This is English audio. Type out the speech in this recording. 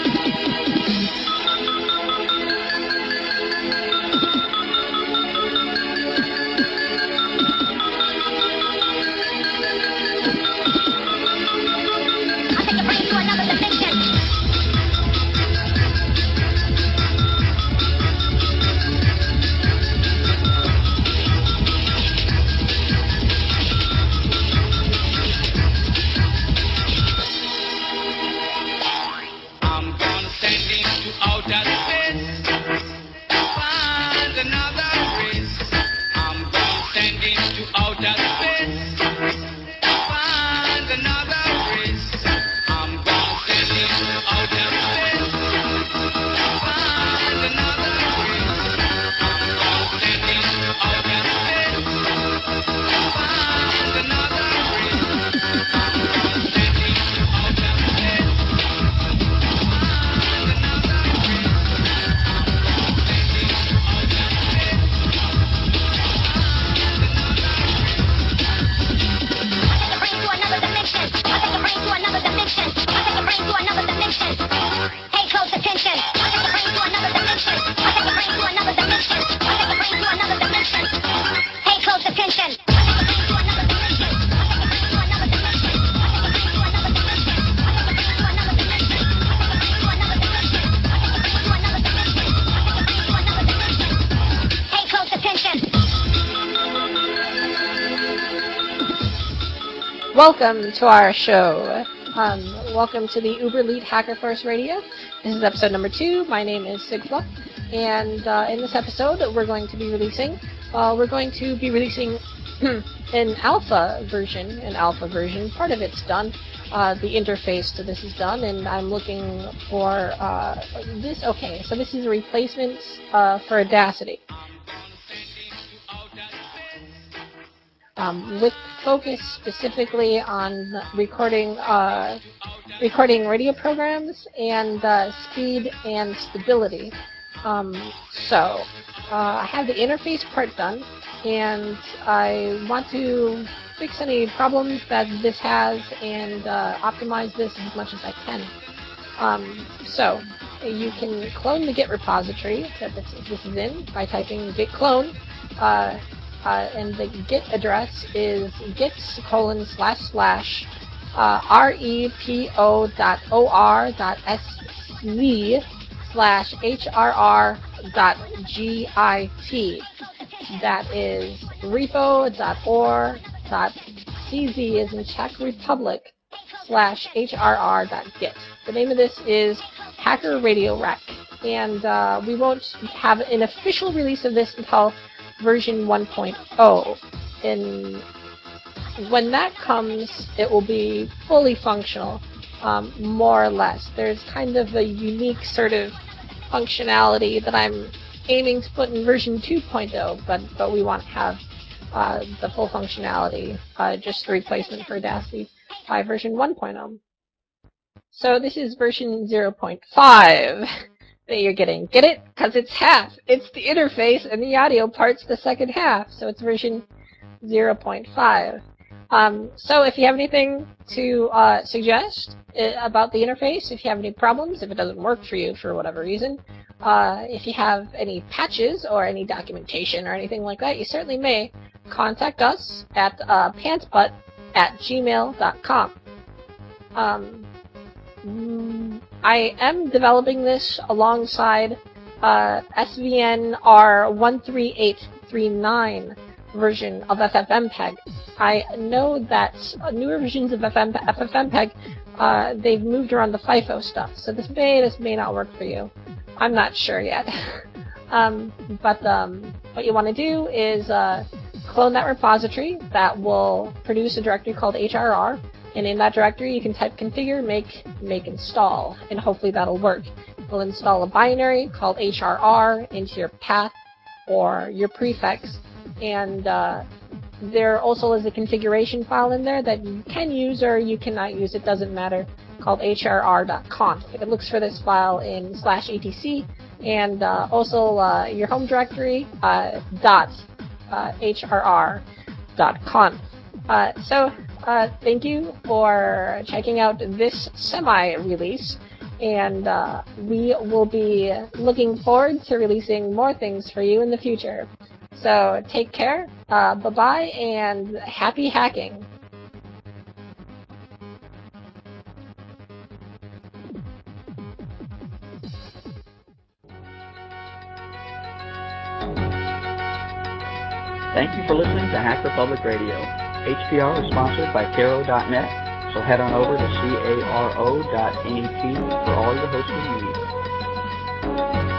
Welcome to our show. Welcome to the Uber Elite Hacker Force Radio. This is episode number 2. My name is Sigfluck, and in this episode, we're going to be releasing an alpha version. Part of it's done. The interface to this is done, and I'm looking for this. Okay, so this is a replacement for Audacity. With focus specifically on recording radio programs and speed and stability. I have the interface part done, and I want to fix any problems that this has and optimize this as much as I can. You can clone the Git repository that this is in by typing git clone. And the Git address is repo.or.sv/hrr.git. That is repo.or.cz as in Czech Republic /hrr.git. The name of this is Hacker Radio Rec, and we won't have an official release of this until version 1.0. And when that comes, it will be fully functional, more or less. There's kind of a unique sort of functionality that I'm aiming to put in version 2.0, but we want to have the full functionality, just a replacement for Audacity by version 1.0. So this is version 0.5. That you're getting. Get it? Because it's half. It's the interface and the audio part's the second half. So it's version 0.5. So if you have anything to suggest about the interface, if you have any problems, if it doesn't work for you for whatever reason, if you have any patches or any documentation or anything like that, you certainly may contact us at pantsbutt@gmail.com. I am developing this alongside SVNR13839 version of FFmpeg. I know that newer versions of FFmpeg, they've moved around the FIFO stuff, so this may not work for you. I'm not sure yet. But what you want to do is clone that repository that will produce a directory called HRR. And in that directory, you can type configure, make install, and hopefully that'll work. We'll install a binary called HRR into your path or your prefix, and there also is a configuration file in there that you can use or you cannot use. It doesn't matter. Called hrr.conf. It looks for this file in /etc and also your home directory .hrr.conf. Thank you for checking out this semi-release, and we will be looking forward to releasing more things for you in the future. So take care, bye-bye, and happy hacking! Thank you for listening to Hack Republic Radio. HPR is sponsored by Caro.net, so head on over to caro.net for all your hosting needs.